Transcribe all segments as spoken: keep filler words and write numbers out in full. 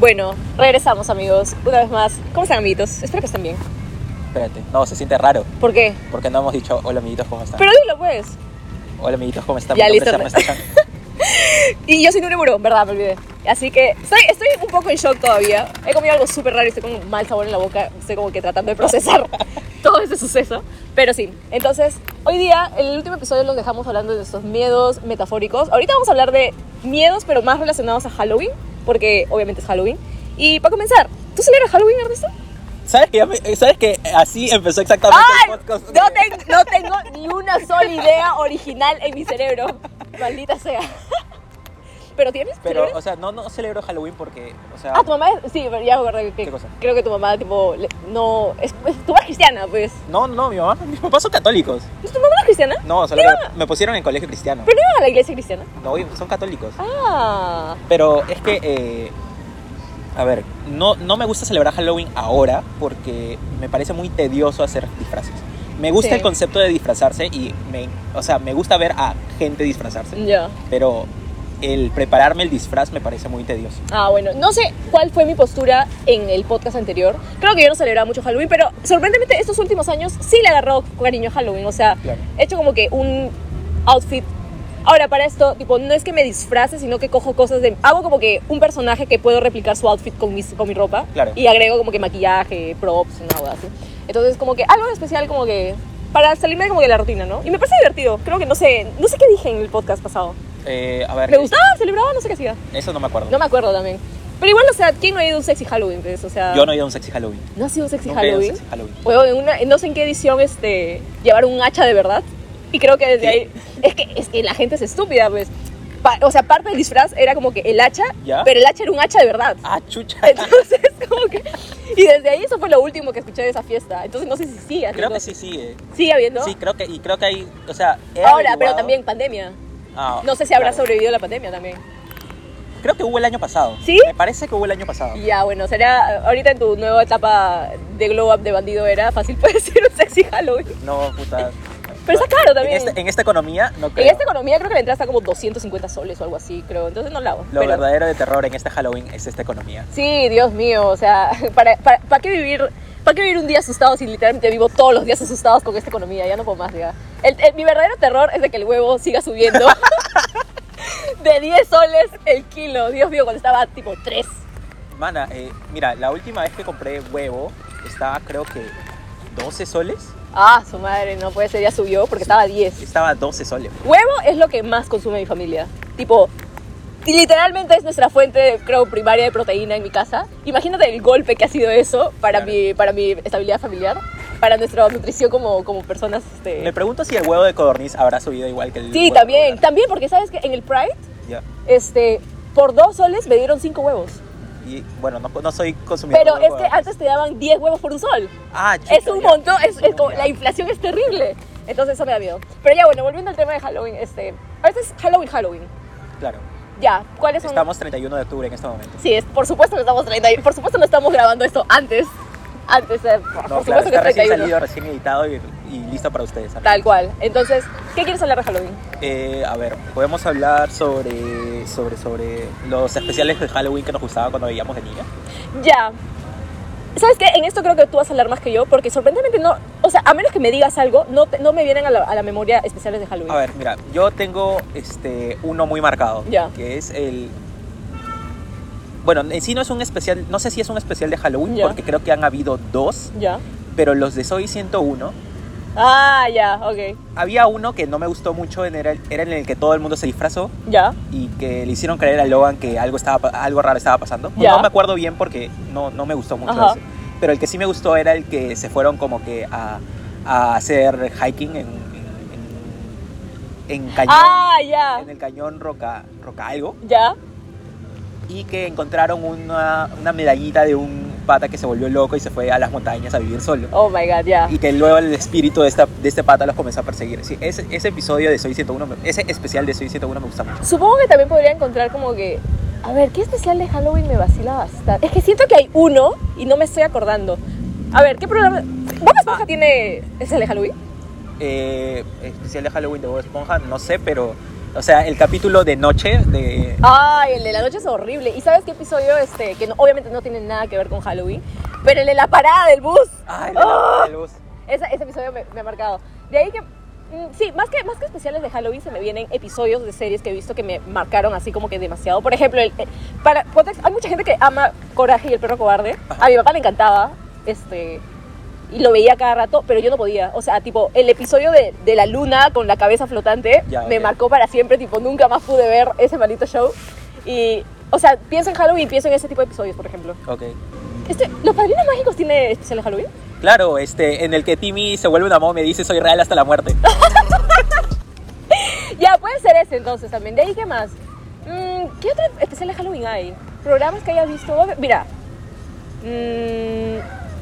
Bueno, regresamos, amigos. Una vez más. ¿Cómo están, amiguitos? Espero que estén bien. Espérate, no, se siente raro. ¿Por qué? Porque no hemos dicho, hola amiguitos, ¿cómo están? Pero dilo, pues. Hola amiguitos, ¿cómo están? Ya, Mi nombre listo. es Ernesto Chan. Y yo soy Nure Muro, ¿verdad? Me olvidé. Así que estoy, estoy un poco en shock todavía. He comido algo súper raro y estoy con un mal sabor en la boca. Estoy como que tratando de procesar todo ese suceso. Pero sí, entonces, hoy día, en el último episodio los dejamos hablando de nuestros miedos metafóricos. Ahorita vamos a hablar de miedos, pero más relacionados a Halloween, porque obviamente es Halloween. Y para comenzar, ¿tú celebras Halloween, Ernesto? ¿Sabes que, ya me- ¿Sabes que así empezó exactamente ¡Ay! el podcast? No, ten- no tengo ni una sola idea original en mi cerebro. Maldita sea. ¿Pero tienes? Pero, ¿Celebras? o sea, no, no celebro Halloween porque, o sea... Ah, tu mamá es... Sí, pero ya me acordé que... ¿Qué cosa? Creo que tu mamá, tipo, le- no... Es, es- tu mamá es cristiana, pues. No, no, mi mamá, mis papás son católicos. ¿Tu mamá no es cristiana? No, solo Mira. que me pusieron en colegio cristiano. ¿Pero no iban a la iglesia cristiana? No, son católicos. Ah... Pero es que, eh, a ver, no, no me gusta celebrar Halloween ahora porque me parece muy tedioso hacer disfraces. Me gusta Sí. el concepto de disfrazarse y, me, o sea, me gusta ver a gente disfrazarse. Ya. Pero el prepararme el disfraz me parece muy tedioso. Ah, bueno, no sé cuál fue mi postura en el podcast anterior. Creo que yo no celebraba mucho Halloween, pero sorprendentemente estos últimos años sí le agarró cariño a Halloween. O sea, Claro. he hecho como que un outfit. Ahora, para esto, tipo, no es que me disfrace, sino que cojo cosas de... Hago como que un personaje que puedo replicar su outfit con, mis, con mi ropa. Claro. Y agrego como que maquillaje, props, una cosa así. Entonces, como que algo especial como que... Para salirme como que de la rutina, ¿no? Y me parece divertido. Creo que no sé... No sé qué dije en el podcast pasado. Eh, a ver, ¿Me gustaba? ¿Celebraba? No sé qué hacía. eso no me acuerdo. No me acuerdo también. Pero igual, o sea, ¿quién no ha ido a un sexy Halloween? Pues? O sea, Yo no he ido a un sexy Halloween. ¿no ha sido un sexy Nunca he ido a un Halloween? sexy Halloween. Bueno, en una, no sé en qué edición este, llevaron un hacha de verdad. Y creo que desde ¿Qué? ahí... Es que, es que la gente es estúpida, pues. Pa- o sea, parte del disfraz era como que el hacha, ¿Ya? pero el hacha era un hacha de verdad. Ah, chucha. Entonces, como que... Y desde ahí eso fue lo último que escuché de esa fiesta. Entonces no sé si sigue Creo haciendo- que sí sigue. ¿Sigue habiendo? Sí, creo que, y creo que hay, o sea, he Ahora, pero averiguado- también pandemia. Ah, No sé si habrá claro. sobrevivido la pandemia también. Creo que hubo el año pasado. ¿Sí? Me parece que hubo el año pasado. Ya, bueno, será ahorita en tu nueva etapa de glow up de bandido era fácil puede ser un sexy Halloween. No, puta. Pero está caro también. En, este- en esta economía, no creo. En esta economía creo que la entrada está como doscientos cincuenta soles o algo así, creo. Entonces no la hago. Lo Pero- verdadero de terror en este Halloween es esta economía. Sí, Dios mío, o sea, ¿para, para, para qué vivir... ¿Para qué vivir un día asustado si literalmente vivo todos los días asustados con esta economía? Ya no puedo más, ya. El, el- mi verdadero terror es de que el huevo siga subiendo de diez soles el kilo. Dios mío, cuando estaba tipo tres. Mana, eh, mira, la última vez que compré huevo estaba creo que doce soles. Ah, su madre, no puede ser, ya subió porque estaba a diez. Estaba doce soles. Huevo es lo que más consume mi familia. Tipo, y literalmente es nuestra fuente, creo, primaria de proteína en mi casa. Imagínate el golpe que ha sido eso para, Claro. mi, para mi estabilidad familiar, para nuestra nutrición como, como personas. Este... Me pregunto si el huevo de codorniz habrá subido igual que el Sí, huevo también, regular. también, porque sabes que en el Pride, Ya. este, por dos soles me dieron cinco huevos. Y bueno, no, no soy consumidor Pero de es huevo. que antes te daban diez huevos por un sol. Ah, chuta, Es un ya. montón, es, es como- Ya. la inflación es terrible. Entonces eso me da miedo. Pero ya bueno, volviendo al tema de Halloween, este, ahorita es Halloween, Halloween. Claro. Ya, ¿cuáles son? Estamos treinta y uno de octubre en este momento. Sí, es, por supuesto que estamos treinta y- por supuesto no estamos grabando esto antes. Antes, eh, por, No, por claro, supuesto que está es recién treinta y uno. salido, recién editado y, y listo para ustedes. amigos. Tal cual. Entonces, ¿qué quieres hablar de Halloween? Eh, a ver, podemos hablar sobre, sobre, sobre los especiales de Halloween que nos gustaba cuando veíamos de niña. Ya. ¿Sabes qué? En esto creo que tú vas a hablar más que yo, porque sorprendentemente no... O sea, a menos que me digas algo, no, te- no me vienen a la, a la memoria especiales de Halloween. A ver, mira, yo tengo este uno muy marcado, Ya. que es el... Bueno, en sí no es un especial, no sé si es un especial de Halloween, Ya. porque creo que han habido dos, Ya. pero los de Soy ciento uno, Ah, ya, ok. había uno que no me gustó mucho, en- era, el- era en el que todo el mundo se disfrazó Ya. y que le hicieron creer a Logan que algo, estaba, pa- algo raro estaba pasando. Ya. No me acuerdo bien porque no, no me gustó mucho Ajá. ese. Pero el que sí me gustó era el que se fueron como que a, a hacer hiking en, en, en cañón, Ah, ya. en el cañón Roca, Roca algo, Ya. y que encontraron una, una medallita de un pata que se volvió loco y se fue a las montañas a vivir solo. Oh my god, ya. Y que luego el espíritu de, esta, de este pata los comenzó a perseguir. Sí, ese, ese episodio de Soy ciento uno, me- ese especial de Soy ciento uno me gusta mucho. Supongo que también podría encontrar como que... A ver, ¿qué especial de Halloween me vacila bastante? Es que siento que hay uno y no me estoy acordando. A ver, ¿qué programa...? ¿Bob Esponja tiene especial de Halloween? Eh, especial de Halloween de Bob Esponja, no sé, pero O sea, el capítulo de noche de... Ay, el de la noche es horrible. ¿Y sabes qué episodio? Este, que no- obviamente no tiene nada que ver con Halloween, pero el de la parada del bus. Ay, el de la- ¡Ah! el bus. Esa- ese episodio me, me ha marcado. De ahí que, mm, sí, más que, más que especiales de Halloween, se me vienen episodios de series que he visto que me marcaron así como que demasiado. Por ejemplo, el, eh, para contexto, hay mucha gente que ama Coraje y el perro cobarde. Ajá. A mi papá le encantaba, este, y lo veía cada rato, pero yo no podía. O sea, tipo, el episodio de, de la luna con la cabeza flotante Ya, me ok. marcó para siempre. Tipo, nunca más pude ver ese maldito show. Y, o sea, pienso en Halloween, pienso en ese tipo de episodios, por ejemplo. Ok. Este, ¿Los Padrinos Mágicos tiene especial de Halloween? Claro, este, en el que Timmy se vuelve una momia y dice soy real hasta la muerte. Ya, puede ser ese entonces también. ¿De ahí qué más? Mm, ¿Qué otro especial de Halloween hay? ¿Programas que hayas visto? Mira. mm,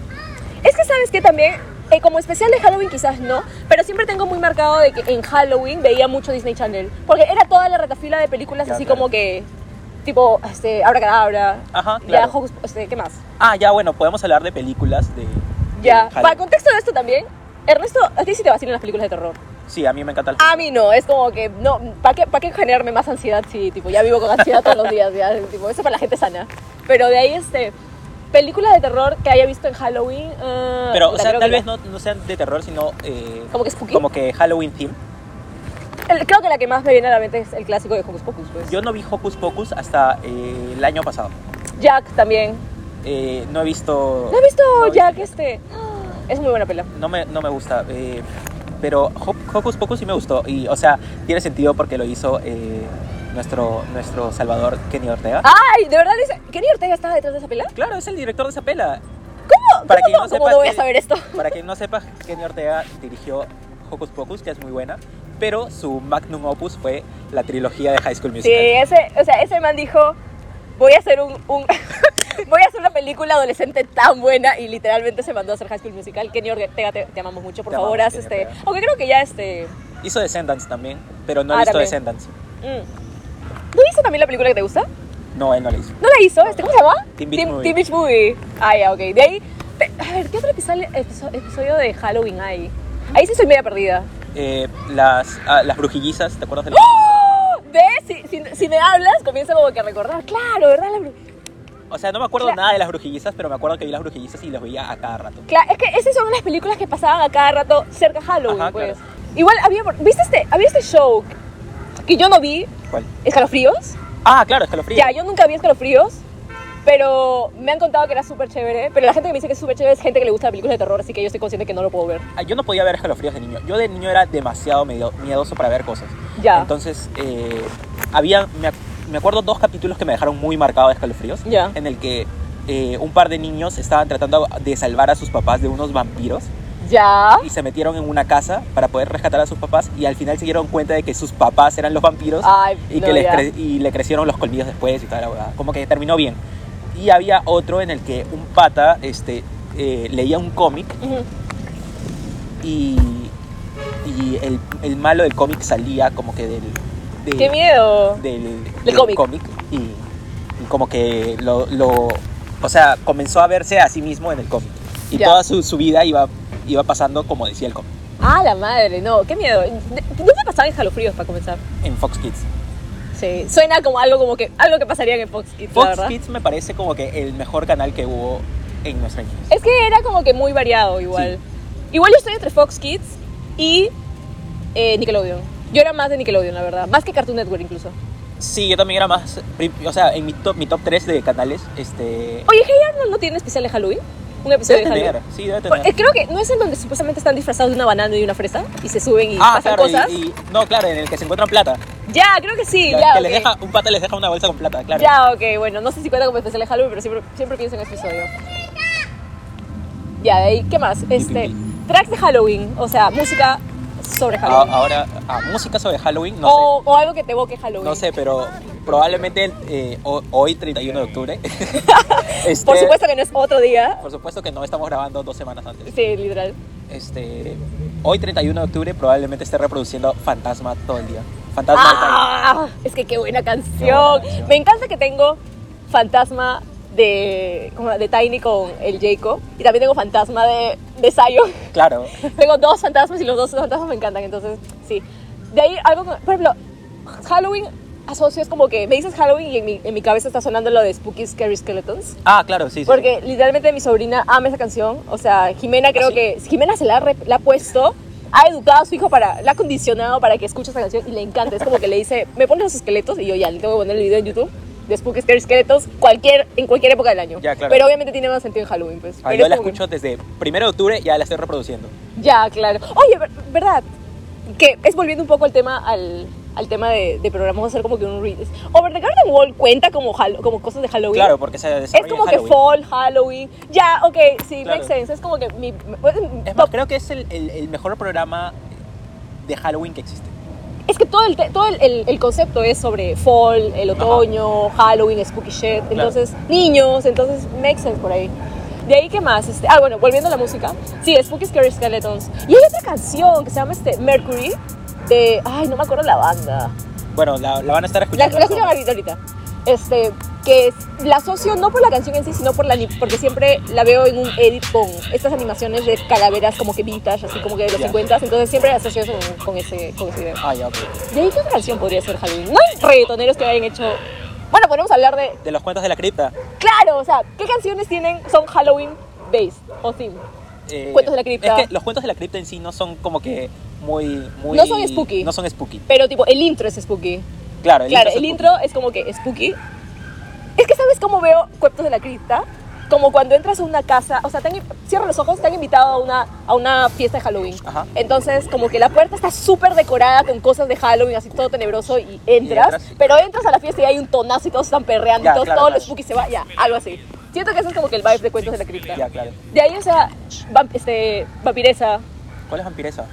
es que sabes que también, eh, como especial de Halloween quizás no, pero siempre tengo muy marcado de que en Halloween veía mucho Disney Channel. Porque era toda la retafila de películas Ya, así claro. como que, tipo, este, Abracadabra. Ajá, Ya, claro. Hocus- este, ¿qué más? Ah, ya, bueno, podemos hablar de películas de... Ya, de para Halloween. contexto de esto también, Ernesto, a ti sí te vacilan las películas de terror. Sí, a mí me encanta el... A mí no, es como que, no, ¿para qué, ¿para qué generarme más ansiedad si, tipo, ya vivo con ansiedad todos los días, ya, tipo, eso para la gente sana. Pero de ahí, este, películas de terror que haya visto en Halloween, ah, Pero, o puta, sea, creo tal que vez la- no, no sean de terror, sino... eh, ¿Como que spooky? Como que Halloween theme. El- creo que la que más me viene a la mente es el clásico de Hocus Pocus, pues. Yo no vi Hocus Pocus hasta eh, el año pasado. Jack también. Eh, no he visto... ¿No has visto no he Jack este? Es muy buena pela. No me, no me gusta. eh, pero Ho- Hocus Pocus sí me gustó. Y, o sea, tiene sentido porque lo hizo eh, nuestro, nuestro salvador Kenny Ortega. ¡Ay! ¿De verdad dice? ¿Kenny Ortega estaba detrás de esa pela? Claro, es el director de esa pela. ¿Cómo? Para ¿Cómo, quien no, no ¿Cómo sepa no voy a que- saber esto? Para quien no sepa, Kenny Ortega dirigió Hocus Pocus, que es muy buena. Pero su magnum opus fue la trilogía de High School Sí, Musical. ese, o sea, ese man dijo, voy a hacer un, un voy a hacer una película adolescente tan buena y literalmente se mandó a hacer High School Musical. Kenny Ortega, te, te amamos mucho, por Te favor, amamos, haz Kenny este, Ortega. aunque creo que ya este, Hizo Descendants también, pero no he Ah, visto también. Descendants. mm. ¿No hizo también la película que te gusta? No, él no la hizo. ¿No la hizo? Este, ¿Cómo se llama? Teen Beach Movie. Teen Beach Movie. Ah, ya, ok. De ahí, te- a ver, ¿qué otro episodio, episo- episodio de Halloween hay? Ahí sí soy media perdida. Eh, las, ah, las brujillizas, ¿te acuerdas de las ¡Oh! ¿Ves? Si, si, si me hablas, comienzo como que a recordar. Claro, ¿verdad? La bru- O sea, no me acuerdo Cla- nada de las brujillizas, pero me acuerdo que vi las brujillizas y las veía a cada rato. Claro, es que esas son las películas que pasaban a cada rato cerca de Halloween, Ajá, pues. claro. Igual había, ¿viste este, había este show que yo no vi, ¿Cuál? Escalofríos? Ah, claro, Escalofrío. Ya, yo nunca vi Escalofríos, pero me han contado que era súper chévere. Pero la gente que me dice que es súper chévere es gente que le gusta las películas de terror, así que yo estoy consciente que no lo puedo ver. Ah, yo no podía ver Escalofríos de niño. Yo de niño era demasiado medio- miedoso para ver cosas. Ya. Entonces, eh, había, me, ac- me acuerdo dos capítulos que me dejaron muy marcado de Escalofríos. Ya. En el que eh, un par de niños estaban tratando de salvar a sus papás de unos vampiros. Ya. Y se metieron en una casa para poder rescatar a sus papás. Y al final se dieron cuenta de que sus papás eran los vampiros. Ay, y no, que les ya. cre- y le crecieron los colmillos después y toda la huevada. Como que terminó bien. Y había otro en el que un pata este, eh, leía un cómic Ujú. y, y el, el malo del cómic salía como que del... de- ¡Qué miedo! Del, Del cómic. y, y como que lo, lo... O sea, comenzó a verse a sí mismo en el cómic. Y Ya. toda su, su vida iba, iba pasando como decía el cómic. ¡Ah, la madre! No, qué miedo. ¿De- ¿Dónde pasaban escalofríos para comenzar? En Fox Kids. Sí, suena como algo como que algo que pasaría en Fox Kids, la Fox verdad. Kids me parece como que el mejor canal que hubo en nuestra niñez. Es que era como que muy variado igual. Igual yo estoy entre Fox Kids y eh, Nickelodeon. Yo era más de Nickelodeon, la verdad. Más que Cartoon Network incluso. Sí, yo también era más... prim- O sea, en mi top, mi top tres de canales, este... Oye, Hey Arnold no tiene especial de Halloween. Un episodio Debe de tener, Halloween. sí, debe Por- tener. eh, creo que no es en donde supuestamente están disfrazados de una banana y una fresa y se suben y Ah, pasan claro, cosas. y, y- no, claro, en el que se encuentran plata. Ya, creo que sí, que ya. que ok. les deja, un pata les deja una bolsa con plata, claro. Ya, ok, bueno, no sé si cuenta como especial de Halloween, pero siempre, siempre pienso en ese episodio. Ya, de ahí, ¿qué más? Este, pi. tracks de Halloween, o sea, música sobre A- Halloween. ahora, a música sobre Halloween, no o, o algo que te evoque Halloween. sé. No sé, pero probablemente eh, ho- hoy, treinta y uno de octubre. este, Por supuesto que no es otro día. Por supuesto que no estamos grabando dos semanas antes. Sí, literal. Este, hoy, treinta y uno de octubre, probablemente esté reproduciendo Fantasma todo el día. Fantasma de ¡Ah! Es que qué buena canción. Qué buena canción. Me encanta que tengo Fantasma de, como de Tiny con el Jacob. Y también tengo Fantasma de, de Zion. Tiny. Claro. Tengo dos fantasmas y los dos fantasmas me encantan, entonces sí. De ahí algo, con- por ejemplo, Halloween asocio, es como que me dices Halloween y en mi, en mi cabeza está sonando lo de Spooky Scary Skeletons. Ah, claro, sí, sí. Porque literalmente mi sobrina ama esa canción. O sea, Jimena creo ¿Ah, sí? que... Jimena se la ha, re- la ha puesto, ha educado a su hijo para... La ha condicionado para que escuche esa canción y le encanta. Es como que le dice, me pones los esqueletos y yo ya le tengo que poner el video en YouTube de Spooky Scary Skeletons cualquier, en cualquier época del año. Ya, claro. Pero obviamente tiene más sentido en Halloween, pues. Ah, Pero yo es la como que- escucho desde primero de octubre, ya la estoy reproduciendo. Ya, claro. Oye, ver- ¿verdad? Que es volviendo un poco al tema, al, al tema de, de programas, vamos a hacer como que un read. Over the Garden Wall cuenta como, Hall- como cosas de Halloween. Claro, porque se Es desarrolla como en que Halloween. fall, Halloween. Ya, ok, sí, Claro. makes sense. Es como que mi... Es top- más, creo que es el, el, el mejor programa de Halloween que existe. Es que todo el, te- todo el, el- el concepto es sobre fall, el otoño, Halloween, spooky shit. Entonces, niños, entonces, makes sense por ahí. De ahí, ¿qué más? Este, ah, bueno, volviendo a la música. Sí, Spooky Scary Skeletons. Y hay otra canción que se llama este, Mercury, de... Ay, no me acuerdo la banda. Bueno, la, la van a estar La, escuchando. la escucho ahorita, ahorita. Este, que es, la asocio no por la canción en sí, sino por la ani- porque siempre la veo en un edit con estas animaciones de calaveras como que vintage, así como que de los Ya. cincuenta, entonces siempre la asocio eso con, con ese, con ese video. Ah, ya, ok. ¿De ahí qué otra canción podría ser Halloween? No hay reggaetoneros que hayan hecho... Bueno, podemos hablar de... De los cuentos de la cripta. Claro, o sea, ¿qué canciones tienen, son Halloween based o theme? eh, Cuentos de la cripta. Es que los cuentos de la cripta en sí no son como que muy... muy No son spooky. No son spooky. Pero tipo, el intro es spooky. Claro, el Claro, intro es el spooky. intro es como que spooky. Es que, ¿sabes cómo veo Cuentos de la Cripta? Como cuando entras a una casa, o sea, te han, cierra los ojos, te han invitado a una, a una fiesta de Halloween. Ajá. Entonces, como que la puerta está súper decorada con cosas de Halloween, así todo tenebroso, y entras, entras, sí. pero entras a la fiesta y hay un tonazo y todos están perreando, Ya, y todos, claro, todo claro. lo spooky se va, ya, algo así. Siento que eso es como que el vibe de Cuentos de la Cripta. Ya, claro. De ahí, o sea, vamp- este, vampiresa, ¿Cuál es vampiresa?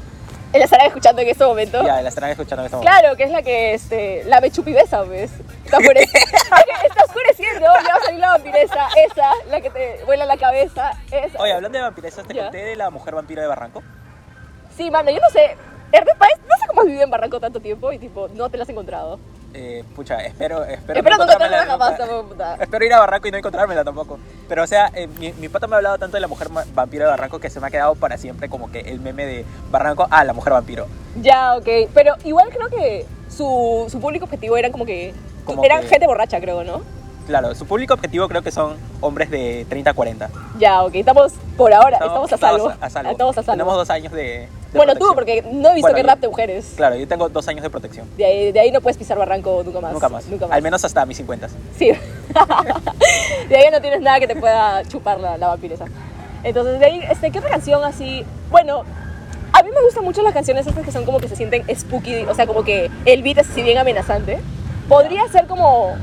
la estarán escuchando en este momento. Ya, la estarán escuchando en este momento. Claro, que es la que este, la mechupibesa, ¿ves? Está, oscure- está oscureciendo, ya va a salir la vampiresa, esa, la que te vuela la cabeza, esa. Oye, hablando de vampiresas, ¿te Ya. conté de la mujer vampiro de Barranco? Sí, mano, yo no sé, Ernest Páez, no sé cómo has vivido en Barranco tanto tiempo y tipo, no te la has encontrado. Eh, pucha, espero, espero, Espero no encontrármela encontrarla jamás, nunca. tampoco, puta. Espero ir a Barranco y no encontrármela tampoco. Pero o sea, eh, mi, mi pata me ha hablado tanto de la mujer ma- vampiro de Barranco que se me ha quedado para siempre como que el meme de Barranco, ah, la mujer vampiro. Ya, ok, pero igual creo que su, su público objetivo eran como que, Como eran que- gente borracha, creo, ¿no? Claro, su público objetivo creo que son hombres de treinta a cuarenta. Ya, ok, estamos por ahora, estamos, a salvo. Estamos a salvo. Estamos a salvo. Tenemos dos años de, de Bueno, tú, protección. porque no he visto Bueno, que yo- rap de mujeres. Claro, yo tengo dos años de protección. De ahí, de ahí no puedes pisar Barranco nunca más. Nunca más. Nunca más. Al menos hasta mis cincuenta. Sí. De ahí no tienes nada que te pueda chupar la, la vampiresa. Entonces, de ahí, este, ¿qué otra canción así? Bueno, a mí me gustan mucho las canciones estas que son como que se sienten spooky, o sea, como que el beat es así bien amenazante. Podría ser como...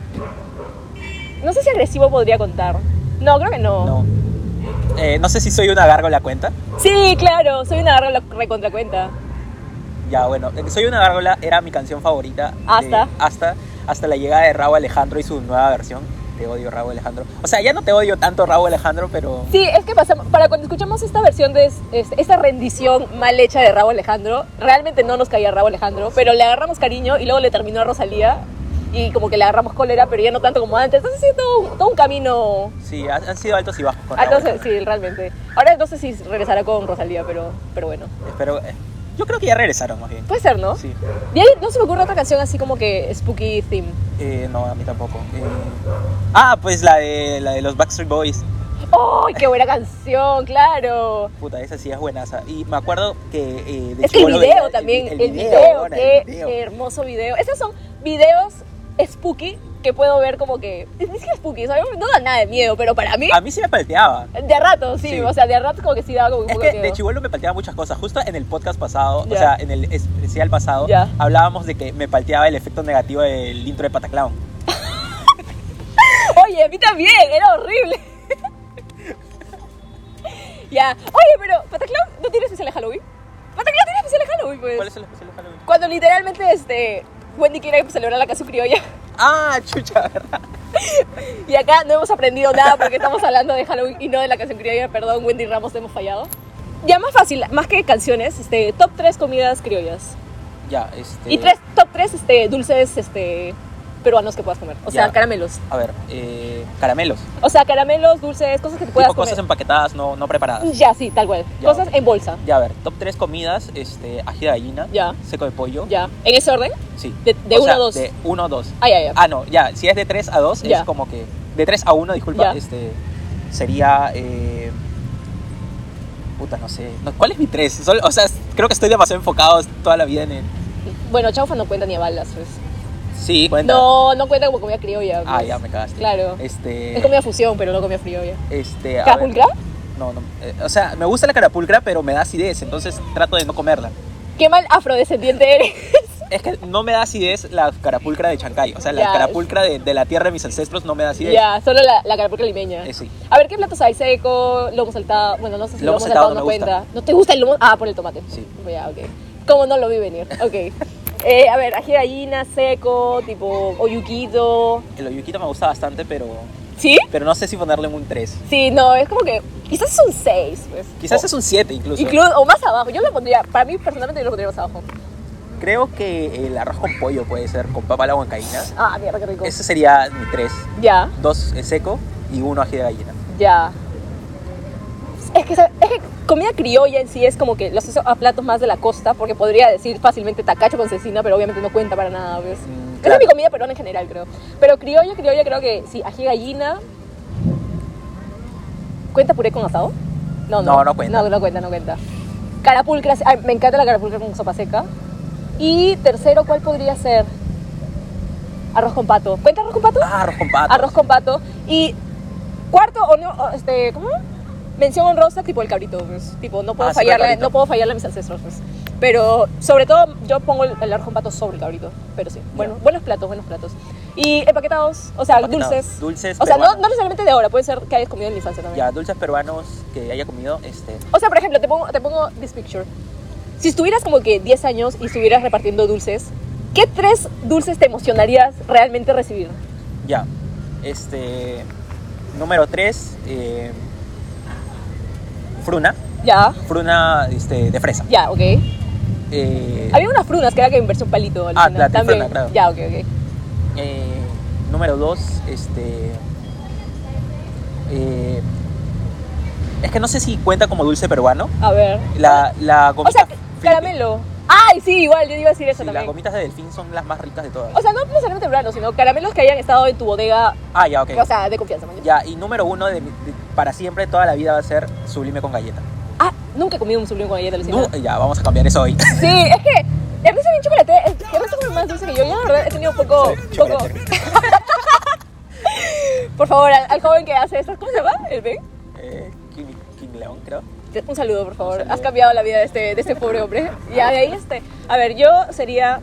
No sé si agresivo podría contar. No, creo que no. No. Eh, no sé si soy una gárgola cuenta. Sí, claro, soy una garra recontra cuenta. Ya, bueno, eh, Soy una gárgola era mi canción favorita. de- Hasta. hasta. Hasta la llegada de Rauw Alejandro y su nueva versión. Te odio, Rauw Alejandro. O sea, ya no te odio tanto, Rauw Alejandro, pero... Sí, es que pasa, para cuando escuchamos esta versión de es- este- esta rendición mal hecha de Rauw Alejandro, realmente no nos caía Rauw Alejandro, pero le agarramos cariño y luego le terminó a Rosalía y como que le agarramos cólera, pero ya no tanto como antes. Entonces sí, todo, un- todo un camino. Sí, han han sido altos y bajos con Ah, Rauw entonces, Alejandro. sí, realmente. Ahora no sé si regresará con Rosalía, pero, pero bueno. Espero... eh, yo creo que ya regresaron, más bien. Puede ser, ¿no? Sí. Y ahí no se me ocurre otra canción así como que spooky theme. Eh, no, a mí tampoco. Eh, Ah, pues la de, la de los Backstreet Boys. ¡Ay, qué buena canción! ¡Claro! Puta, esa sí es buenaza. Y me acuerdo que eh, de Es que el chibolo video veía también, el, el video, video, ahora, qué el video. hermoso video. Esos son videos spooky que puedo ver como que... Es que spooky, o sea, no da nada de miedo, pero para mí, A mí sí me palteaba. de a rato, sí, Sí. o sea, de a rato como que sí daba como un Es poco de que miedo. de chibolo me palteaba muchas cosas. Justo en el podcast pasado, Ya. o sea, en el especial pasado, Ya. hablábamos de que me palteaba el efecto negativo del intro de Pataclown. Oye, a mí también, era horrible. Ya, oye, pero Pataclown no tiene especial de Halloween. Pataclown tiene especial de Halloween, pues. ¿Cuál es el especial de Halloween? Cuando literalmente, este, Wendy quiere celebrar la canción criolla. Ah, chucha, ¿verdad? Y acá no hemos aprendido nada porque estamos hablando de Halloween y no de la canción criolla. Perdón, Wendy Ramos, te hemos fallado. Ya más fácil, más que canciones, este, top tres comidas criollas. Ya, este... Y tres, top tres este, dulces este, peruanos que puedas comer. O sea, Ya. caramelos. A ver, eh, caramelos. O sea, caramelos, dulces, cosas que te puedas Tipo cosas comer. empaquetadas, no, no preparadas. Ya, sí, tal cual. Ya, Cosas ok. en bolsa. Ya, a ver, top tres comidas, este, ají de gallina, Ya. seco de pollo. Ya. ¿En ese orden? Sí. De- de O uno sea, a dos. De uno a dos. Ah, ya, ya. Ah, no, ya, si es de tres a dos, Ya. es como que... De tres a uno, disculpa, Ya. este, sería... Eh, puta, no sé. No, ¿cuál es mi tres? Solo- o sea, creo que estoy demasiado enfocado toda la vida en el... Bueno, chaufa no cuenta ni a balas, pues. Sí, cuenta. No, no cuenta como comida criolla. Ah, pues. ya, me cagaste. Claro. Este... Es comida fusión, pero no comida criolla. Este... a ¿Carapulcra? ver, No, no. eh, o sea, me gusta la carapulcra, pero me da acidez, entonces trato de no comerla. ¿Qué mal afrodescendiente eres? Es que no me da acidez la carapulcra de Chancay. O sea, la Ya. carapulcra de, de la tierra de mis ancestros no me da acidez. Ya, solo la, la carapulcra limeña. Eh, sí. A ver, ¿qué platos hay? Seco, lomo saltado. Bueno, no sé si Lomo lomo, saltado saltado, no no me gusta. cuenta. ¿No te gusta el lomo? Ah, por el tomate. Sí. Ya, ok. ¿Cómo no lo vi venir? Ok. Eh, a ver, ají de gallina, seco, tipo oyuquito. El oyuquito me gusta bastante, pero, ¿Sí? pero no sé si ponerle un tres. Sí, no, es como que quizás es un seis, pues. Quizás o, es un siete incluso. incluso, o más abajo. Yo lo pondría, para mí personalmente yo lo pondría más abajo. Creo que el arroz con pollo puede ser con papa a la huancaína. Ah, mierda, qué rico. Ese sería mi tres. Ya, Dos eh, seco y uno ají de gallina. ya. Es que, ¿sabes? Es que comida criolla en sí es como que los asocio a platos más de la costa, porque podría decir fácilmente tacacho con cecina, pero obviamente no cuenta para nada, ¿ves? Mm, Esa claro. es mi comida peruana en general, creo. Pero criolla, criolla, creo que sí, ají de gallina. ¿Cuenta puré con asado? No, no. No, no cuenta. No, no cuenta, no cuenta. Carapulcra, ay, me encanta la carapulcra con sopa seca. Y tercero, ¿cuál podría ser? Arroz con pato. ¿Cuenta arroz con pato? Ah, arroz con pato. Arroz con pato. Y cuarto, o no, o este, ¿cómo? Mención honrosa, tipo el cabrito, pues. Tipo, no puedo Ah, sí, el fallarle, cabrito. no puedo fallarle a mis ancestros, pues. Pero, sobre todo, yo pongo el, el arroz con pato sobre el cabrito. Pero sí, bueno, buenos platos, buenos platos. Y empaquetados, o sea, Empaquetados, dulces. dulces O sea, no, peruanos. no necesariamente de ahora, puede ser que hayas comido en la infancia también. Ya, dulces peruanos que haya comido, este... O sea, por ejemplo, te pongo, te pongo this picture. Si estuvieras como que diez años y estuvieras repartiendo dulces, ¿qué tres dulces te emocionarías realmente recibir? Ya, este... Número tres, eh, fruna. Ya, Fruna este, de fresa. ya, ok. Eh, Había unas frunas que era que en versión palito. Ah, alucina, la también. fruna, claro. Ya, ok, ok. eh, número dos, este... eh, es que no sé si cuenta como dulce peruano. A ver. La, la O gomita sea, Filipe- caramelo. Ay, sí, igual, yo iba a decir eso Sí, las también. gomitas de delfín son las más ricas de todas. O sea, no necesariamente temprano, sino caramelos que hayan estado en tu bodega, Ah, ya, ok. o sea, de confianza, man. Ya, y número uno de, mi- de- para siempre, toda la vida va a ser sublime con galleta. Ah, nunca he comido un sublime con galleta, Lucina. Nu- ya, vamos a cambiar eso hoy. Sí, es que Ernesto es bien chocolate. Es- Ernesto come más dulce que yo. Yo, la verdad, he tenido poco. Soy poco... chocolate. Por favor, al, al joven que hace esto, ¿cómo se llama? ¿El Ben? eh, King, King León, creo. Un saludo, por favor. Un saludo. Has cambiado la vida de este, de este pobre hombre. Ya, de ahí, este. A ver, yo sería.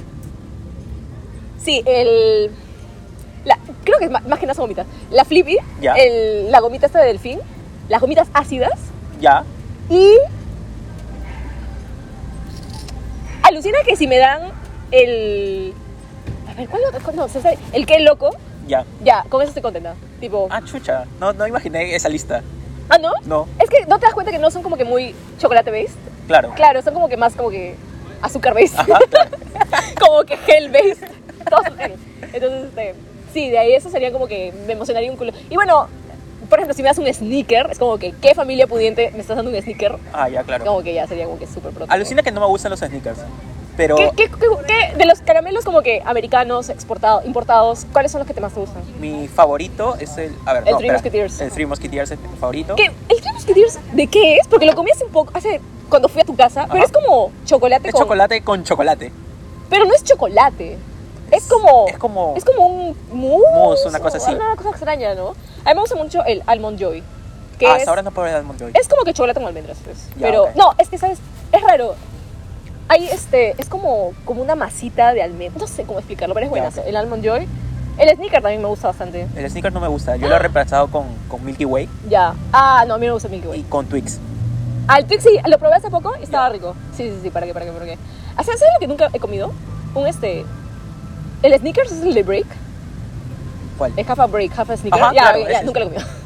Sí, el. La, creo que es más, más que nada son gomitas. La Flippy, Ya. el, la gomita esta de delfín, las gomitas ácidas Ya, y. Alucina que si me dan el. A ver, ¿cuál otro? ¿Cuál no? César, el que loco. ya. Ya, con eso estoy contenta. Tipo. Ah, chucha. No, no imaginé esa lista. ¿Ah, no? No, Es que no te das cuenta que no son como que muy chocolate based. claro. Claro, son como que más como que azúcar based. Ajá, claro. Como que gel based. Todos son gel. Entonces, este, sí, de ahí eso sería como que me emocionaría un culo. Y bueno, por ejemplo, si me das un sneaker, es como que, ¿qué familia pudiente me estás dando un sneaker? Ah, ya, claro. Como que ya sería como que súper pronto. Alucina que no me gustan los sneakers. Pero ¿Qué, qué, qué, qué- de los caramelos como que americanos, exportados, importados, cuáles son los que te más te gustan? mi favorito es el. A ver, El no, Three espera. Musketeers. El Three Musketeers es mi favorito. ¿Qué? ¿El Three Musketeers de qué es? Porque lo comí hace un poco, hace, cuando fui a tu casa, pero Ajá. es como chocolate Es con... chocolate con chocolate. Pero no es chocolate. Es como... Es como- Es como un mousse. Mousse, una cosa así. Una cosa extraña, ¿no? A mí me gusta mucho el Almond Joy. Que Ah, es, hasta ahora no puedo ver Almond Joy. es como que chocolate con almendras, pues. Ya, Pero... ok. No, es que, ¿sabes? Es raro. Hay este... Es como, como una masita de almendras. No sé cómo explicarlo, pero es Ya, buenazo. ok. El Almond Joy. El sneaker también me gusta bastante. El sneaker no me gusta. Yo lo he reemplazado con, con Milky Way Ya. Ah, no, a mí no me gusta el Milky y Way. con Twix. Al Twix sí, lo probé hace poco y estaba Ya. rico. Sí, sí, sí, para qué, para qué, para qué. Ah, ¿sabes sabes lo que nunca he comido? Un este... El Snickers es el de break. ¿Cuál? Es half a break, half a sneaker. Ajá, ya, claro, ya, ese nunca es. lo he comido.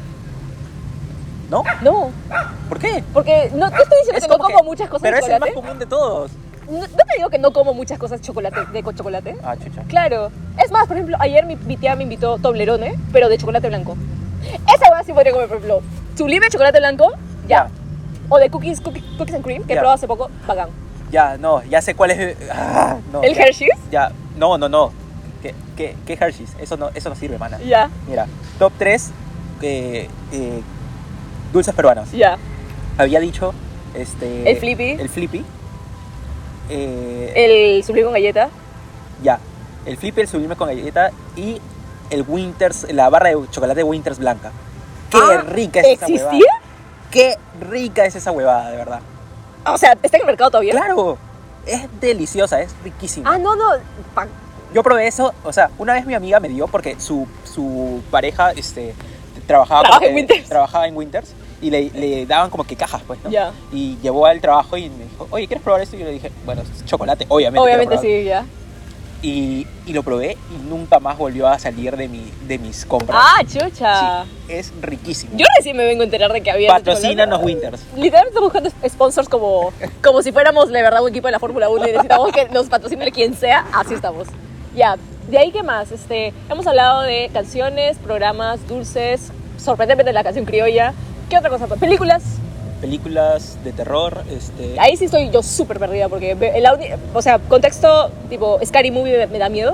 ¿No? No, ¿Por qué? porque no te estoy diciendo que no como como muchas cosas Pero de es el más chocolate. común de todos. no, no te digo que no como muchas cosas chocolate, de con chocolate. Ah, chucha. Claro. Es más, por ejemplo, ayer mi, mi tía me invitó Toblerone, pero de chocolate blanco. Esa hueá sí podría comer, por ejemplo, sublime chocolate blanco, ya. Ya. O de cookies, cookies, cookies and cream, que he Ya. probado hace poco, bacán. Ya, no, ya sé cuál es. Ah, no, ¿El ya, Hershey's? Ya, no, no, no. ¿Qué, qué, qué Hershey's? Eso no, eso no sirve, mana. Ya, Mira, top tres eh, eh, dulces peruanos. ya. Había dicho este, El Flippy. El Flippy. Eh, El sublime con galleta. Ya, el Flippy, el sublime con galleta y el Winters, la barra de chocolate Winters blanca. Qué Ah, rica es esa huevada. ¿existía? Qué rica es esa huevada, de verdad. O sea, ¿está en el mercado todavía? Claro, es deliciosa, es riquísima. Ah, no, no. pa- Yo probé eso, o sea, una vez mi amiga me dio porque su, su pareja este, trabajaba, Trabaja como en que- Winters. trabajaba en Winters y le, le daban como que cajas, pues, ¿no? Ya. Y llevó al trabajo y me dijo, oye, ¿quieres probar esto? Y yo le dije, bueno, es chocolate, obviamente. Obviamente quiero probar. sí, ya. Y, y lo probé y nunca más volvió a salir de, mi, de mis compras. Ah, chucha. Sí, es riquísimo. Yo recién me vengo a enterar de que había. Patrocínanos Winters. Literalmente estamos buscando sponsors como, como si fuéramos de verdad un equipo de la Fórmula uno y necesitamos que nos patrocine quien sea. Así estamos. Ya, de ahí qué más. Este, hemos hablado de canciones, programas, dulces, sorprendentemente la canción criolla. ¿Qué otra cosa? Películas. Películas de terror, este... Ahí sí estoy yo súper perdida porque, ve- el audio, o sea, contexto tipo Scary Movie me, me da miedo.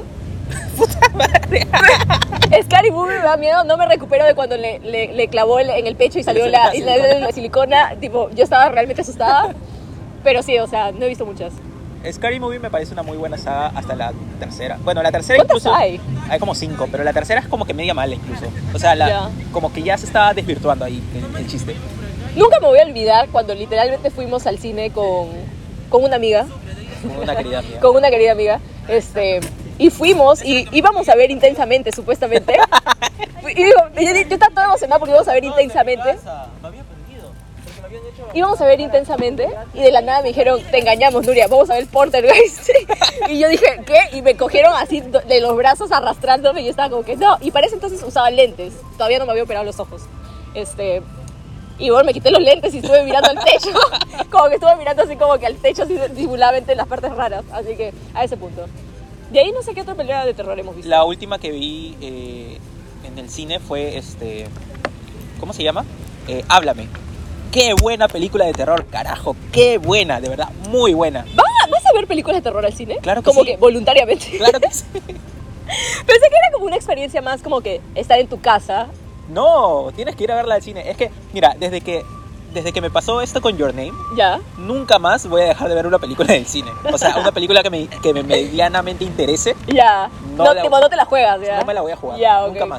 Scary Movie me da miedo, no me recupero de cuando le, le, le clavó el- en el pecho y salió la, y la, la silicona. Tipo, yo estaba realmente asustada. Pero sí, o sea, no he visto muchas. Scary Movie me parece una muy buena saga hasta la tercera. Bueno, la tercera ¿Cuántas incluso... hay? Hay como cinco, pero la tercera es como que media mala incluso. O sea, la, Ya. como que ya se estaba desvirtuando ahí el, el chiste. Nunca me voy a olvidar cuando literalmente fuimos al cine con, con una amiga, Como una querida amiga. con una querida amiga, este, y fuimos y íbamos a ver Intensamente, supuestamente. Y digo, yo, yo estaba toda emocionada porque íbamos a ver Intensamente. Me había perdido. Porque lo habían hecho... Íbamos a ver Intensamente y de la nada me dijeron, te engañamos, Nuria, vamos a ver Poltergeist. Y yo dije, ¿qué? Y me cogieron así de los brazos arrastrándome y yo estaba como que, no. Y para ese entonces usaba lentes, todavía no me había operado los ojos. Este... Y bueno, me quité los lentes y estuve mirando al techo. Como que estuve mirando así como que al techo así disimuladamente en las partes raras. Así que a ese punto. De ahí no sé qué otra pelea de terror hemos visto. La última que vi eh, en el cine fue este... ¿Cómo se llama? Eh, Háblame. Qué buena película de terror, carajo. Qué buena, de verdad, muy buena. ¿Va- ¿Vas a ver películas de terror al cine? Claro que como sí. que voluntariamente. Claro que sí. Pensé que era como una experiencia más como que estar en tu casa. No, tienes que ir a verla al cine. Es que, mira, desde que, desde que me pasó esto con Your Name, Ya. nunca más voy a dejar de ver una película del cine. O sea, una película que me, que me medianamente interese, Ya. No No, la- tipo, no te la juegas, ¿ya? no me la voy a jugar. Ya, ok. Nunca más.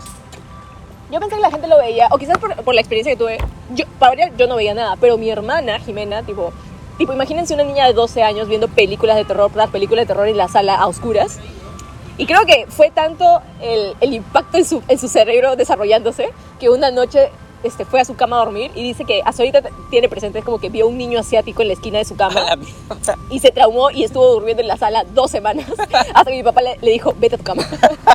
Yo pensé que la gente lo veía, o quizás por, por la experiencia que tuve. Yo, para variar, yo no veía nada, pero mi hermana, Jimena, tipo, tipo, imagínense una niña de doce años viendo películas de terror, las películas de terror en la sala a oscuras. Y creo que fue tanto el, el impacto en su, en su cerebro desarrollándose que una noche este, fue a su cama a dormir y dice que hasta ahorita t- tiene presente, es como que vio un niño asiático en la esquina de su A cama la mierda. y se traumó y estuvo durmiendo en la sala dos semanas hasta que mi papá le, le dijo, vete a tu cama.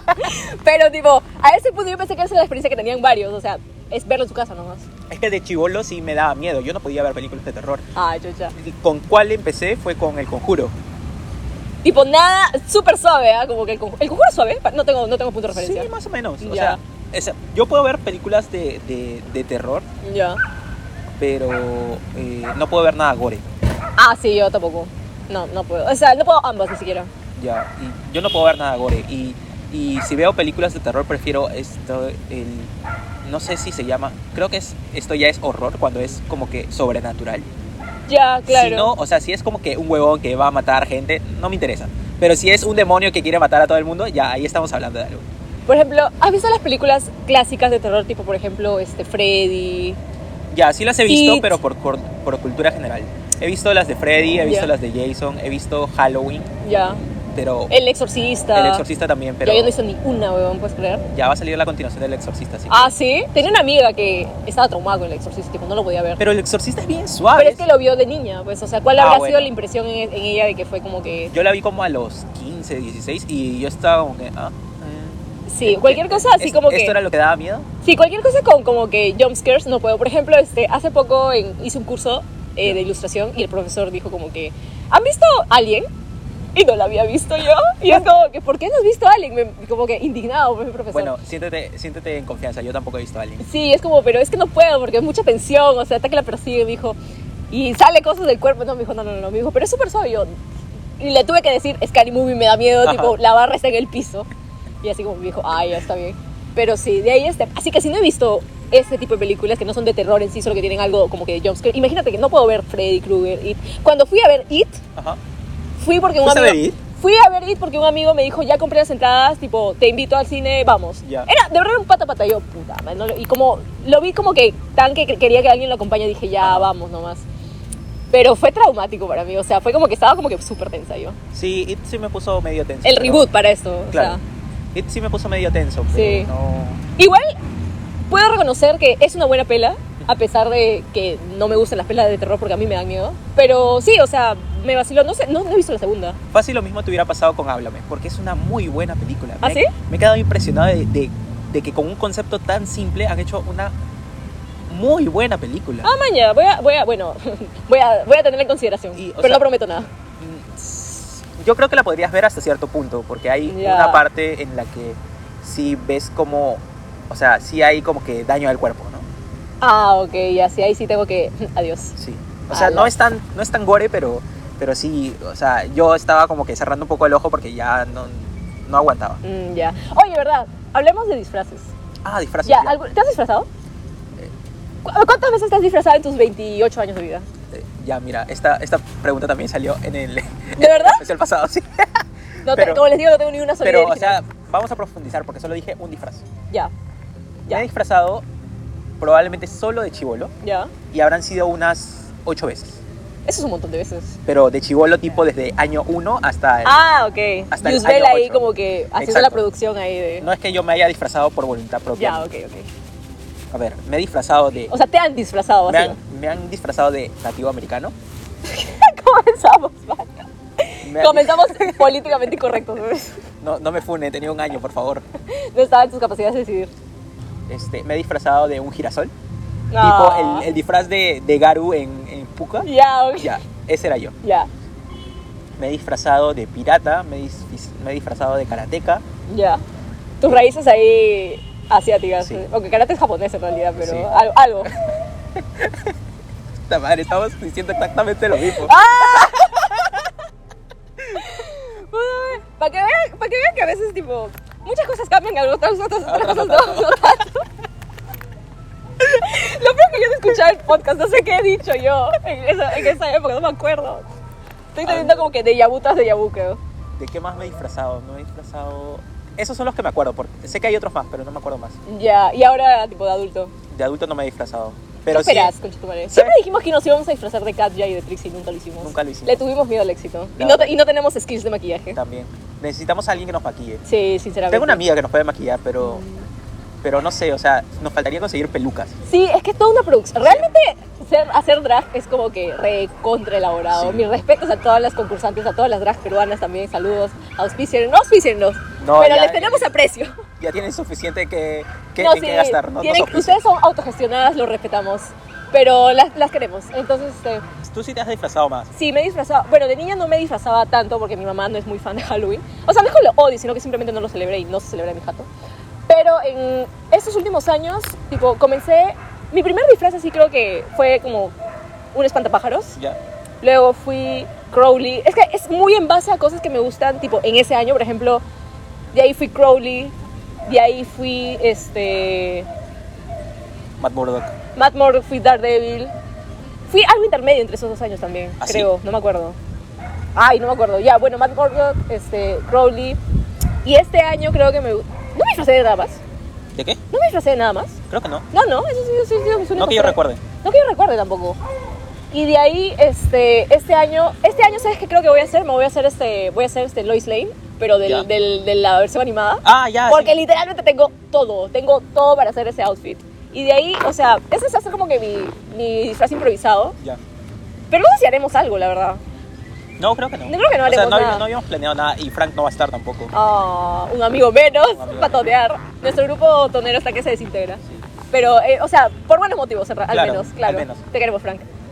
Pero tipo, a ese punto yo pensé que esa era la experiencia que tenían varios, o sea, es verlo en su casa nomás. Es que de chivolo sí me daba miedo. Yo no podía ver películas de terror. Ay, chucha. ¿Con cuál empecé? Fue con El Conjuro. Tipo, nada, súper suave, ¿ah? Como que el conjuro, el conjuro es suave, Pa- no tengo, no tengo punto de referencia. Sí, más o menos. O Ya. sea, esa- yo puedo ver películas de, de, de terror, Ya. pero eh, no puedo ver nada gore. Ah, sí, yo tampoco. No, no puedo. O sea, no puedo ambas ni siquiera. Ya, y yo no puedo ver nada gore. Y, y si veo películas de terror, prefiero esto, el... No sé si se llama... Creo que es, esto ya es horror, cuando es como que sobrenatural. Ya, claro. Si no, o sea, si es como que un huevón que va a matar gente, no me interesa. Pero si es un demonio que quiere matar a todo el mundo, ya ahí estamos hablando de algo. Por ejemplo, ¿has visto las películas clásicas de terror? Tipo, por ejemplo, este, Freddy. Ya, sí las he visto, It. pero por, por, por cultura general. He visto las de Freddy, he visto Ya. las de Jason, he visto Halloween, Ya. pero... El Exorcista. El Exorcista también, pero Ya yo no hice ni una, weón, ¿puedes creer? ya va a salir la continuación del Exorcista, sí. Ah, ¿sí? Tenía una amiga que estaba traumada con el Exorcista, tipo, no lo podía ver. Pero el Exorcista es bien suave. Pero es que lo vio de niña, pues, o sea, ¿cuál Ah, habrá bueno. sido la impresión en, en ella de que fue como que... Yo la vi como a los quince, dieciséis y yo estaba como que... Ah, eh, Sí, cualquier cosa así ¿es- como que... ¿Esto era lo que daba miedo? Sí, cualquier cosa con como que jump scares no puedo. Por ejemplo, este, hace poco en- hice un curso eh, de ilustración y el profesor dijo como que ¿han visto Alien? Y no la había visto yo. Y es como que, ¿por qué no has visto Alien? Me, como que indignado por mi profesor. Bueno, siéntete, siéntete en confianza, yo tampoco he visto a alguien. Sí, es como, pero es que no puedo porque es mucha tensión, o sea, hasta que la persigue, me dijo, y sale cosas del cuerpo. No, me dijo, no, no, no, me dijo, pero es súper suave. Yo, y le tuve que decir, Scary Movie me da miedo, Ajá. tipo, la barra está en el piso. Y así como me dijo, ay, ya está bien. Pero sí, de ahí este. Así que si no he visto este tipo de películas que no son de terror en sí, solo que tienen algo como que de jumpscare. Imagínate que no puedo ver Freddy Krueger, It. Cuando fui a ver It, Ajá. fui porque un ¿Fuiste a amigo... ver It? Fui a ver It porque un amigo me dijo, ya compré las entradas, tipo, te invito al cine, vamos. Ya. Era, de verdad, un pata pata, yo, puta, man, no lo- y como, lo vi como que tan que quería que alguien lo acompañe, dije, ya, Ajá. vamos nomás. Pero fue traumático para mí, o sea, fue como que estaba como que súper tensa yo. Sí, It sí me puso medio tenso. El pero- reboot para esto, Claro. o sea. It sí me puso medio tenso, pero Sí. no... Igual, puedo reconocer que es una buena pela, a pesar de que no me gustan las pelas de terror porque a mí me dan miedo. Pero sí, o sea, me vaciló, no sé, no, no he visto la segunda. Fácil lo mismo te hubiera pasado con Háblame, porque es una muy buena película. ¿Ah, Me- sí? Me he quedado impresionado de, de, de que con un concepto tan simple han hecho una muy buena película. Ah, maña, voy a, voy a, bueno, voy a, voy a tenerla en consideración, Y, o pero sea, no prometo nada. Mm, Yo creo que la podrías ver hasta cierto punto, porque hay Ya. una parte en la que sí ves como, o sea, sí hay como que daño al cuerpo, ¿no? Ah, ok, ya sí, ahí sí tengo que... Adiós. Sí. O sea, Ala. no es tan, no es tan gore, pero, pero sí, o sea, yo estaba como que cerrando un poco el ojo porque ya no, no aguantaba. Mm, ya. Oye, ¿verdad? Hablemos de disfraces. Ah, disfraces. Ya, ya. ¿algu- ¿te has disfrazado? Eh. ¿Cu- ¿Cuántas veces te has disfrazado en tus veintiocho años de vida? Eh, Ya, mira, esta, esta pregunta también salió en el, ¿De verdad? especial pasado, sí. No te- Pero- como les digo, no tengo ni una sola Pero, idea o sea, original. vamos a profundizar porque solo dije un disfraz. Ya, Me he ya, disfrazado probablemente solo de chivolo ya. y habrán sido unas ocho veces. Eso es un montón de veces. Pero de chivolo tipo desde año uno hasta el... Ah, ok. hasta el Yusbel año ahí ocho. como que haciendo Exacto. la producción ahí de... No es que yo me haya disfrazado por voluntad propia. Ya, ok, ok. A ver, me he disfrazado de... O sea, te han disfrazado, me, así. han, me han disfrazado de nativo americano. Comenzamos, man. Me han- Comenzamos políticamente incorrectos, ¿sabes? No, no me fune, tenía un año, por favor. No estaba en tus capacidades de decidir. Este, me he disfrazado de un girasol. Ah. Tipo el, el disfraz de, de Garu en, en Pucca. Ya, ok. Ya, ese era yo. Ya, Me he disfrazado de pirata, me he, dis- me he disfrazado de karateca. ya. Tus raíces ahí asiáticas. Sí. Aunque karate es japonés en realidad, pero Sí. algo. algo. Puta madre, estamos diciendo exactamente lo mismo. Ah. Para que, vean, para que vean que a veces, tipo, muchas cosas cambian, otras, otras, otras Otras cosas no no, tanto. no tanto. Lo peor que yo no escuchaba el podcast, no sé qué he dicho yo en esa, en esa época, no me acuerdo. Estoy teniendo como que de vu tras de vu, creo. ¿De qué más me he disfrazado? Me he disfrazado... Esos son los que me acuerdo, porque sé que hay otros más, pero no me acuerdo más. Ya, y ahora, tipo, de adulto. De adulto no me he disfrazado. ¿Qué Pero sí, esperas, concha tu madre? Siempre dijimos que nos íbamos a disfrazar de Katja y de Trixie y nunca lo hicimos. Nunca lo hicimos. Le tuvimos miedo al éxito. Y La no, te- verdad. y no tenemos skills de maquillaje. también. Necesitamos a alguien que nos maquille. Sí, sinceramente. Tengo una amiga que nos puede maquillar, pero... Pero no sé, o sea, nos faltaría conseguir pelucas. Sí, es que es toda una producción. Realmente ser, hacer drag es como que re contra elaborado. Sí. Mis respetos a todas las concursantes, a todas las drag peruanas también. Saludos. Auspicien, no auspiciennos. No, pero ya, les tenemos aprecio. Ya tienen suficiente que, que, No, en que gastar, ¿no? tienen- Nos ofrecen. ustedes son autogestionadas, lo respetamos. Pero las, las queremos. Entonces, este, Tú sí te has disfrazado más. sí, me he disfrazado. Bueno, de niña no me disfrazaba tanto porque mi mamá no es muy fan de Halloween. O sea, no es que lo odie, sino que simplemente no lo celebré y no se celebra en mi jato. Pero en estos últimos años, tipo, comencé... Mi primer disfraz así creo que fue como un espantapájaros. Ya. Luego fui Crowley. Es que es muy en base a cosas que me gustan, tipo, en ese año, por ejemplo, de ahí fui Crowley, de ahí fui, este... Matt Murdock. Matt Murdock, fui Daredevil. Fui algo intermedio entre esos dos años también, ¿Ah, sí? creo, no me acuerdo. Ay, no me acuerdo. Ya, bueno, Matt Murdock, este, Crowley. Y este año creo que me... No me disfracé de nada más. ¿De qué? No me disfracé de nada más. Creo que no. No, no, eso sí, sí, sí, mis No únicos que yo tres. recuerde. No que yo recuerde tampoco. Y de ahí, este, este año, este año, ¿sabes qué creo que voy a hacer? Me voy a hacer este, voy a hacer este Lois Lane, pero Ya. del, del, de la versión animada. Ah, ya. Porque sí. literalmente tengo todo, tengo todo para hacer ese outfit. Y de ahí, o sea, ese es hacer como que mi, mi disfraz improvisado. Ya. Pero no sé si haremos algo, la verdad. No, creo que no. Yo creo que no O sea, haremos no, nada. no habíamos planeado nada y Frank no va a estar tampoco. Ah, un amigo menos Un amigo para tonear. Nuestro grupo tonero hasta que se desintegra. Pero, eh, o sea, por buenos motivos, al Claro, menos, claro. al menos. Te queremos, Frank.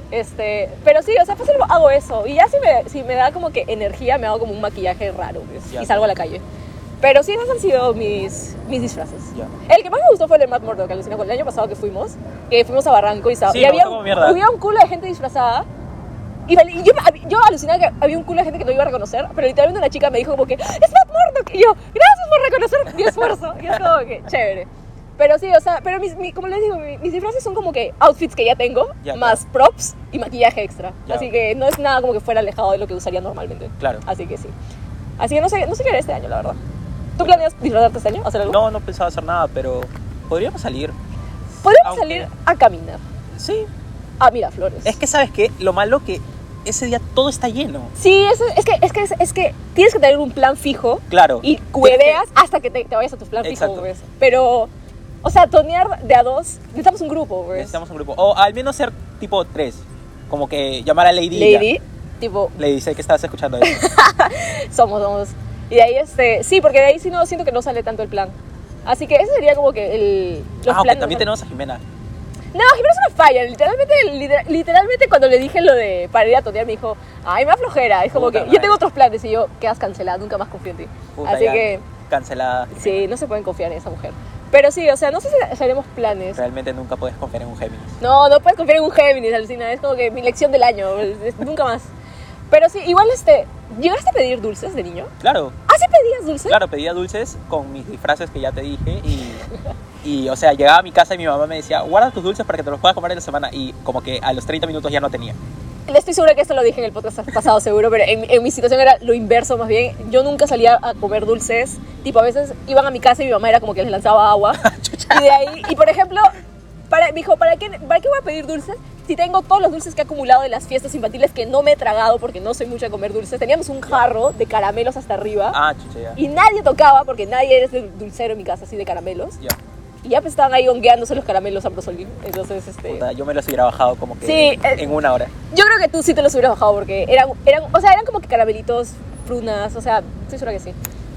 Este, pero sí, o sea, fácil hago eso. Y ya si me, si me da como que energía, me hago como un maquillaje raro, pues, Ya. y salgo a la calle. Pero sí, esos han sido mis, mis disfraces. Ya. El que más me gustó fue el de Matt Murdock, alucina, con el año pasado que fuimos, que fuimos a Barranco y, estaba, Sí, y me había, gustó como mierda. había un culo de gente disfrazada. Y, vale- y yo, yo alucinaba que había un culo de gente que no iba a reconocer, pero literalmente una chica me dijo como que ¡es Matt Murdock! Y yo, gracias por reconocer mi esfuerzo. Y es como que, chévere. Pero sí, o sea, pero mis, mi- como les digo, mi- mis disfraces son como que outfits que ya tengo, Ya, más props y maquillaje extra. Ya. Así que no es nada como que fuera alejado de lo que usaría normalmente. Claro. Así que sí. Así que no sé, no sé qué haré este año, la verdad. ¿Tú planeas disfrazarte este año? ¿Hacer algo? No, no pensaba hacer nada, pero podríamos salir. Podríamos aunque- salir a caminar. Sí. A Miraflores. Es que, ¿sabes qué? Lo malo que ese día todo está lleno. Sí, es, es, que, es, que, es, es que tienes que tener un plan fijo. Claro. Y hueveas hasta que te, te vayas a tu plan Exacto. fijo, ¿ves? Pero, o sea, tonear de a dos, necesitamos un grupo, ¿ves? Necesitamos un grupo. O al menos ser tipo tres. Como que llamar a Lady. y ya. Lady, tipo, Lady, sé que estabas escuchando eso. somos, somos. Y de ahí, este, sí, porque de ahí sí no, siento que no sale tanto el plan. Así que ese sería como que el, los Ah, aunque planes. también tenemos a Jimena. No, Jimena es una falla. Literalmente, liter- literalmente cuando le dije lo de para ir a tonear, me dijo, ay, me da flojera. Es como Puta que madre. yo tengo otros planes y yo, quedas cancelada, nunca más confío en ti. Puta, Así ya, que, cancelada. sí, no se pueden confiar en esa mujer. Pero sí, o sea, no sé si haremos planes. Realmente nunca puedes confiar en un Géminis. No, no puedes confiar en un Géminis, alucina. Es como que mi lección del año, es- es- nunca más. Pero sí, igual este, ¿llegaste a pedir dulces de niño? Claro, ¿Ah, sí pedías dulces? claro, pedía dulces con mis disfraces que ya te dije y, y, o sea, llegaba a mi casa y mi mamá me decía, guarda tus dulces para que te los puedas comer en la semana y como que a los treinta minutos ya no tenía. Estoy segura que esto lo dije en el podcast pasado, seguro, pero en, en mi situación era lo inverso más bien. Yo nunca salía a comer dulces. Tipo, a veces iban a mi casa y mi mamá era como que les lanzaba agua. Y de ahí, y por ejemplo, para, me dijo, ¿para qué, ¿para qué voy a pedir dulces? Si tengo todos los dulces que he acumulado de las fiestas infantiles que no me he tragado porque no soy mucho de comer dulces. Teníamos un jarro de caramelos hasta arriba. Ah, chucha, ya. Y nadie tocaba porque nadie es de dulcero en mi casa, así de caramelos. Ya. Y ya pues estaban ahí hongueándose los caramelos a Brosolín. Entonces, este... Puta, yo me los hubiera bajado como que Sí, en, eh, en una hora. Yo creo que tú sí te los hubieras bajado porque eran, eran, o sea, eran como que caramelitos, prunas, o sea, estoy segura que sí.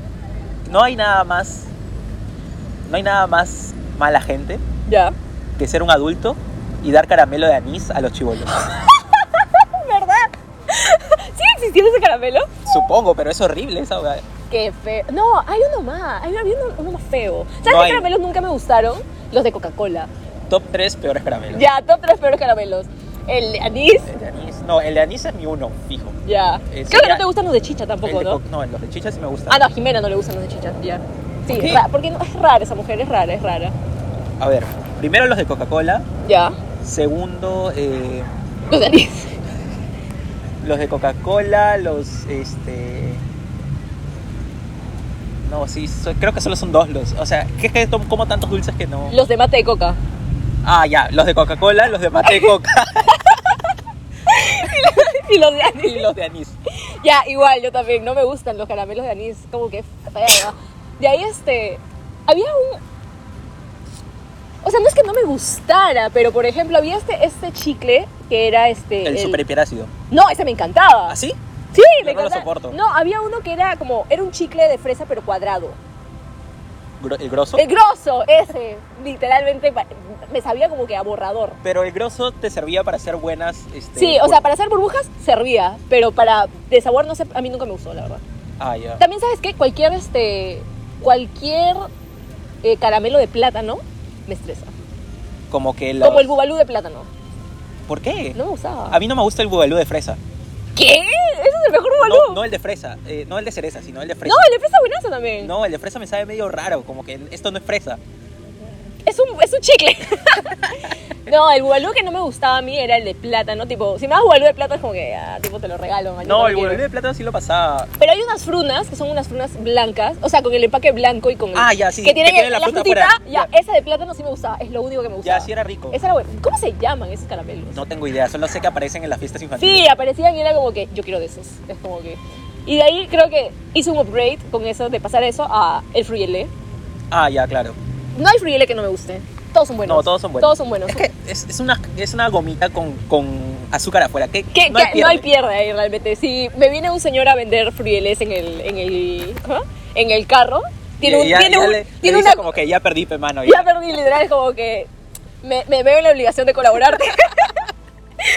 No hay nada más, no hay nada más mala gente Ya. que ser un adulto y dar caramelo de anís a los chibolos. ¿Verdad? ¿Sigue existiendo ese caramelo? Supongo, pero es horrible esa weá. Qué feo. No, hay uno más, hay había uno, uno más feo. ¿Sabes No qué hay. caramelos nunca me gustaron? Los de Coca-Cola. Top tres peores caramelos. Ya, top tres peores caramelos. El de anís, El de anís, no, el de anís es mi uno, fijo. ya. Eh, Creo que sería- no te gustan los de chicha El tampoco, de ¿no? co- no, los de chicha sí me gustan. Ah, no, a Jimena no le gustan los de chicha, ya. Sí, ¿Por qué? ra- porque no, es rara esa mujer, es rara, es rara. A ver, primero los de Coca-Cola, Ya. segundo eh, Los de anís. los de Coca-Cola, los este no, sí, so- creo que solo son dos los. O sea, ¿qué es que tomo- como tantos dulces que no? Los de mate de coca. Ah, ya, los de Coca-Cola, los de mate de coca Y los de anís. y los de anís. Ya, igual, yo también. No me gustan los caramelos de anís. Como que feo. De ahí, este... Había un... O sea, no es que no me gustara, pero por ejemplo, había este, este chicle que era este... El super hiperácido. No, ese me encantaba. ¿Ah, sí? Sí, Yo me no lo encantaba. soporto. No, había uno que era como... Era un chicle de fresa, pero cuadrado. Gro- ¿El grosso? El grosso, ese. Literalmente pa- me sabía como que a borrador. Pero el grosso te servía para hacer buenas este, Sí, o sea, bur- para hacer burbujas servía, pero para de sabor no sé, a mí nunca me gustó, la verdad. Ah, ya. También sabes que cualquier este cualquier eh, caramelo de plátano me estresa. Como que los... Como el bubalú de plátano. ¿Por qué? No me gustaba. A mí no me gusta el bubalú de fresa. ¿Qué? ¿Ese es el mejor bubalú? No, no el de fresa, eh, no el de cereza, sino el de fresa. No, el de fresa buenazo también. No, el de fresa me sabe medio raro, como que esto no es fresa. Es un, es un chicle. No, el bubalú que no me gustaba a mí era el de plátano. Tipo, si me das bubalú de plátano es como que, ah, tipo, te lo regalo. man, yo No, lo el quiero. bubalú de plátano sí lo pasaba. Pero hay unas frunas que son unas frunas blancas, o sea, con el empaque blanco y con el, Ah, ya, sí, que tienen que tiene el- la la, fruta frutita, afuera. ya, Ya. esa de plátano sí me gustaba, es lo único que me gustaba. Ya, sí era rico. Esa era buena. ¿Cómo se llaman esos caramelos? No tengo idea, solo sé que aparecen en las fiestas infantiles. Sí, aparecían y era como que yo quiero de esos. Es como que. Y de ahí creo que hice un upgrade con eso, de pasar eso a el frugelé. Ah, ya, claro. No hay frugelé que no me guste. Todos son buenos. No, todos son buenos. Todos son buenos. Es que es, es una, es una gomita con, con azúcar afuera. Que, Que, no, que hay no hay pierde. pierde ahí realmente. Si me viene un señor a vender frugelés en el, en el, ¿cómo? En el carro, tiene, Y un, ya- tiene, ya un- le, tiene le dice una. como que ya perdí, pe, mano. Ya perdí, literal, es como que me, me veo en la obligación de colaborarte.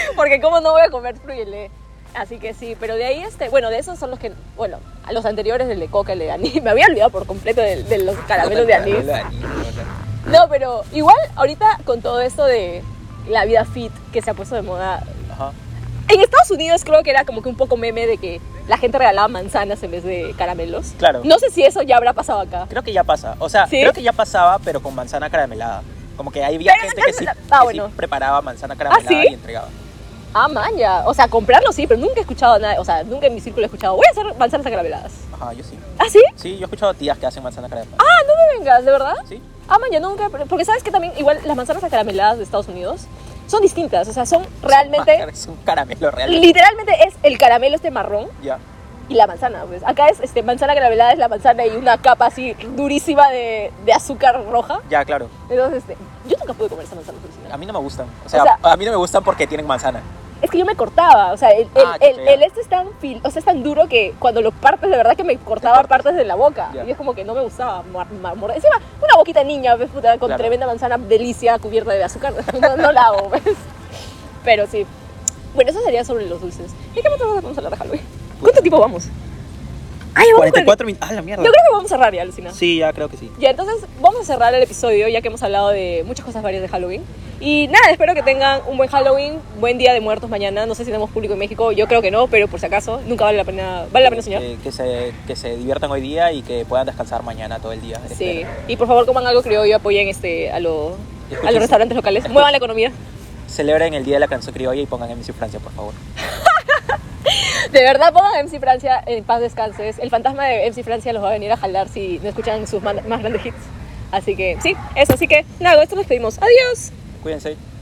Porque cómo no voy a comer fruyelé. Así que sí, pero de ahí, este, bueno, de esos son los que, bueno, a los anteriores, del de coca, el de anís. Me había olvidado por completo de, de los caramelos de anís. No, pero igual ahorita con todo esto de la vida fit que se ha puesto de moda. Ajá. En Estados Unidos creo que era como que un poco meme de que la gente regalaba manzanas en vez de caramelos. Claro. No sé si eso ya habrá pasado acá. Creo que ya pasa. O sea, ¿Sí? creo que ya pasaba, pero con manzana caramelada. Como que había Pero gente ya que, se sí, la- que ah, sí bueno. preparaba manzana caramelada ¿sí? y entregaba. Ah, man, ya. O sea, comprarlo sí, pero nunca he escuchado nada. O sea, nunca en mi círculo he escuchado. Voy a hacer manzanas carameladas. Ajá, yo sí. ¿Ah, sí? Sí, yo he escuchado tías que hacen manzana caramelada. Ah, no me vengas, ¿de verdad? Sí. Ah, man, ya nunca. Porque sabes que también, igual, las manzanas acarameladas de Estados Unidos son distintas. O sea, son realmente. Es un caramelo real. Literalmente es el caramelo este marrón Ya. y la manzana. Pues acá es este, manzana caramelada, es la manzana y una capa así durísima de, de azúcar roja. Ya, claro. Entonces, este, yo nunca pude comer esa manzana original. A mí no me gustan. O sea, O sea- a mí no me gustan porque tienen manzana. Es que yo me cortaba, o sea, el, el, Ah, el, chucha, ya. el este es tan, fil, o sea, es tan duro que cuando lo partes, de verdad que me cortaba cortas. partes de la boca. Ya. Y es como que no me gustaba mor- mor- morder. Encima, una boquita de niña, ¿ves? Puta, con Claro. tremenda manzana delicia cubierta de azúcar. No, no la hago, ¿ves? Pero sí. Bueno, eso sería sobre los dulces. ¿Y qué más vamos a hablar de Halloween? ¿Cuánto tiempo vamos? Ay, vamos cuarenta y cuatro minutos. Ah, la mierda. Yo creo que vamos a cerrar ya, Lucina. Sí, ya creo que sí. Ya, entonces vamos a cerrar el episodio ya que hemos hablado de muchas cosas varias de Halloween. Y nada, espero que tengan un buen Halloween, buen Día de Muertos mañana. No sé si tenemos público en México, yo creo que no, pero por si acaso, nunca vale la pena, vale la pena soñar. Que, que se, que se diviertan hoy día y que puedan descansar mañana todo el día. Sí, Espero. y por favor coman algo criollo, apoyen este, a, lo- a Escuchen- los restaurantes locales, escuchen- muevan la economía. Celebren el Día de la Canción Criolla y pongan M C Francia, por favor. De verdad, pongan a M C Francia en paz descanses. El fantasma de M C Francia los va a venir a jalar si no escuchan sus man- más grandes hits. Así que sí, eso, así que nada, con esto nos despedimos. Adiós. Cuídense.